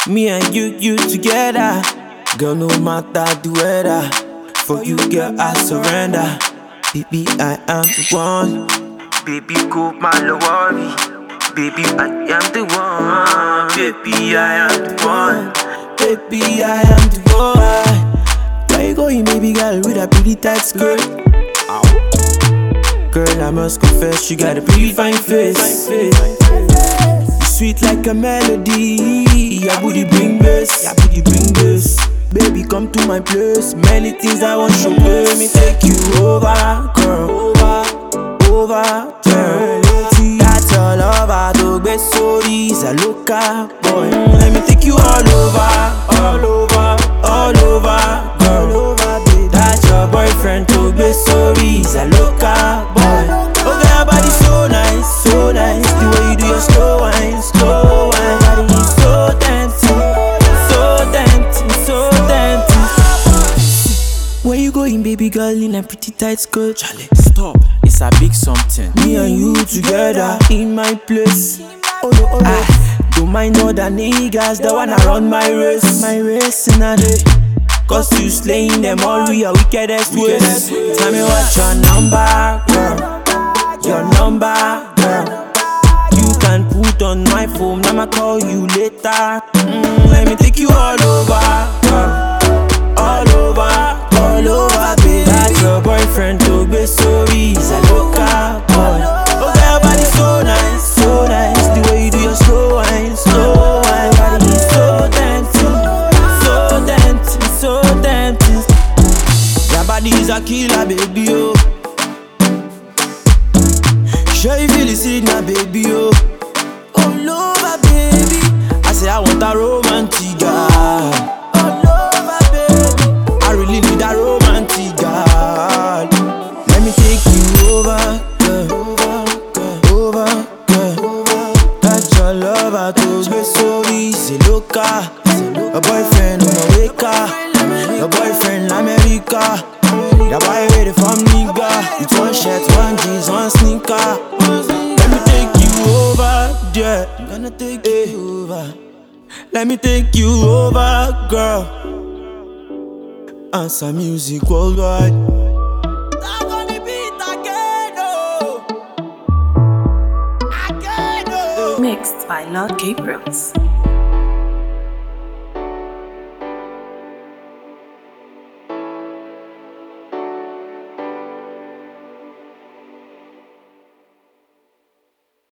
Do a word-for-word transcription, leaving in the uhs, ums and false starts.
Me and you, you together. Girl, no matter the weather. For you, girl, I surrender. Baby, I am the one. Baby, go my worry. Baby, I am the one. Baby, I am the one. Baby, I am the one. Where you going, baby girl, with a pretty tight skirt? Ow. Girl, I must confess, you got a pretty fine face. You sweet like a melody. Your booty bring bass, your booty bring bass. Baby, come to my place. Many things I want to show. Let me take you over, girl. Over, over, girl. That's all over. Don't be sorry, a loca boy. Let me take you all over, all over, all over, girl. That's your boyfriend. Don't be sorry, a loca boy. Okay, your body so nice, so nice. The way you do your slow wine, slow wine. Body is so tempting, so tempting, so tempting. Where you going, baby girl, in a pretty tight skirt? Charlie, stop, it's a big something. Me and you together in my place. Oh no, oh no. Ah, don't mind all the niggas that wanna run my race, my race in a day. Cause you slaying them all, we are wickedest ways. Tell me what's your number, girl. Your number, girl. You can put on my phone, I'ma call you later. Mm, let me take you all over, girl. All over, all over, baby. That's your boyfriend, to be sorry, he's a loca boy. Okay, your body so nice, so nice. The way you do your slow wine, slow wine. Body is so tempting, so tempting, so tempting. Your body is a killer, baby, oh. Sure you feel the signal, baby, oh. All over, baby. I say I want a romantic girl. All over, baby. I really need a romantic girl. Let me take you over, girl. Over, girl. Over, girl. Touch your lover, to be so easy, loca. Your boyfriend, America. Your boyfriend, America. Your boy ready from nigga. It's one shirt, one jeans, one sneaker. Let me take you over, yeah. I'm gonna take hey. you over. Let me take you over, girl. Answer music worldwide. I'm gonna beat again, oh. Again, oh. Mixed by Lord Gabriels.